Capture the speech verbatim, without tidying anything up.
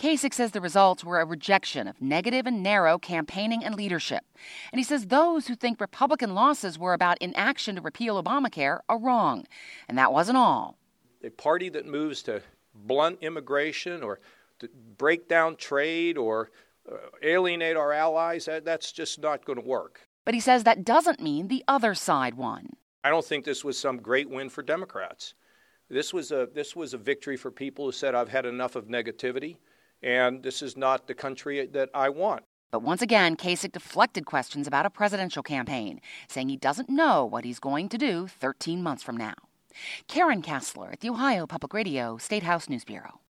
Kasich says the results were a rejection of negative and narrow campaigning and leadership. And he says those who think Republican losses were about inaction to repeal Obamacare are wrong. And that wasn't all. A party that moves to blunt immigration or to break down trade or uh, alienate our allies, that, that's just not going to work. But he says that doesn't mean the other side won. I don't think this was some great win for Democrats. This was a this was a victory for people who said, I've had enough of negativity, and this is not the country that I want. But once again, Kasich deflected questions about a presidential campaign, saying he doesn't know what he's going to do thirteen months from now. Karen Kassler at the Ohio Public Radio State House News Bureau.